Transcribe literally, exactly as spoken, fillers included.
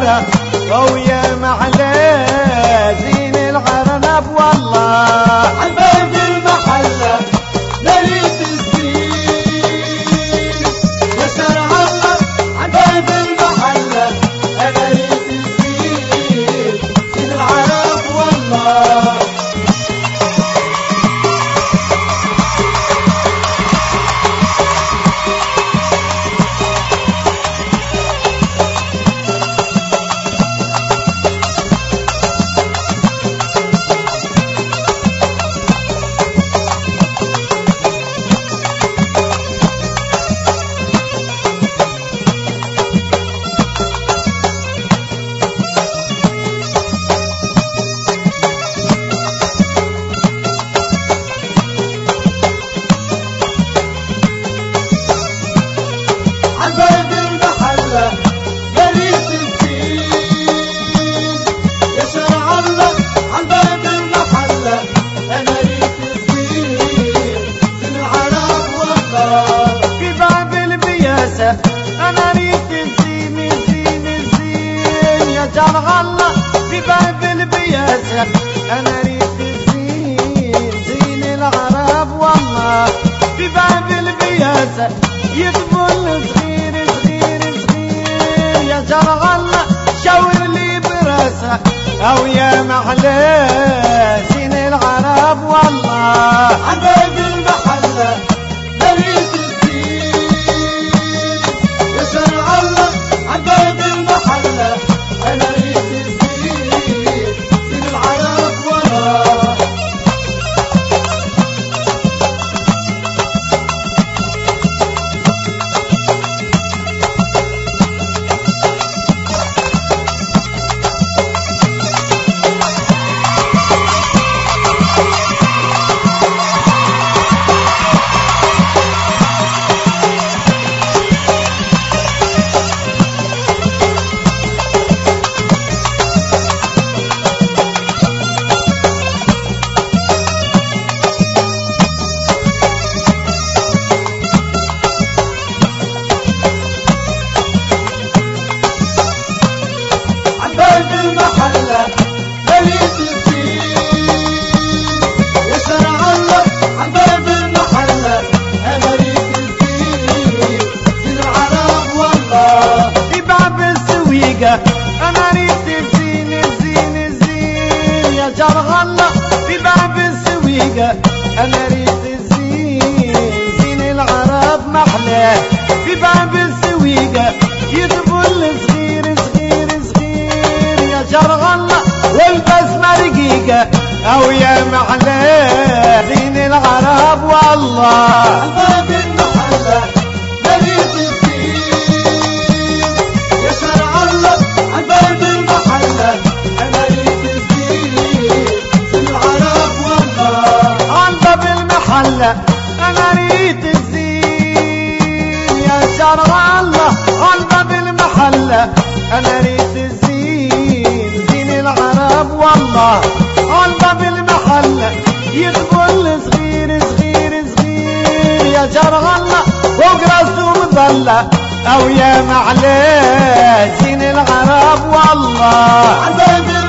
العرب ويا معلى زين العرب والله عباب المحلة نريد الزين يا شرع الله عباب المحلة أنا ريد الزين زين العرب والله أنا ريت الزين الزين الزين يا شرع الله في باب البياسة أنا ريت الزين زين العرب والله في باب البياسة يقبل صغير صغير صغير يا شرع الله شاور لي براسه أو يا معلى زين العرب والله عباب المحلة نريد عباب المحلة أنا ريت الزين زين العرب والله المحلة نريد الزين يا شرع الله عباب المحلة أنا ريت الزين زين العرب والله في باب السويقة أنا ريت الزين الزين الزين يا شرع الله في باب السويقة أنا ريت الزين زين العرب محلى في باب السويقة يذبل صغير صغير صغير يا شرع الله والبسمة رقيقة أو يا معلى زين العرب والله عباب المحلة نريد الزين يا شرع الله عباب المحلة أنا ريت الزين زين العرب والله عباب المحلة أنا ريت الزين يا شرع الله عباب المحلة أنا ريت الزين زين العرب والله عباب المحلة يقبل صغير صغير صغير يا شرع الله فوق راسه مظلة أو يا معلى زين العرب والله عباب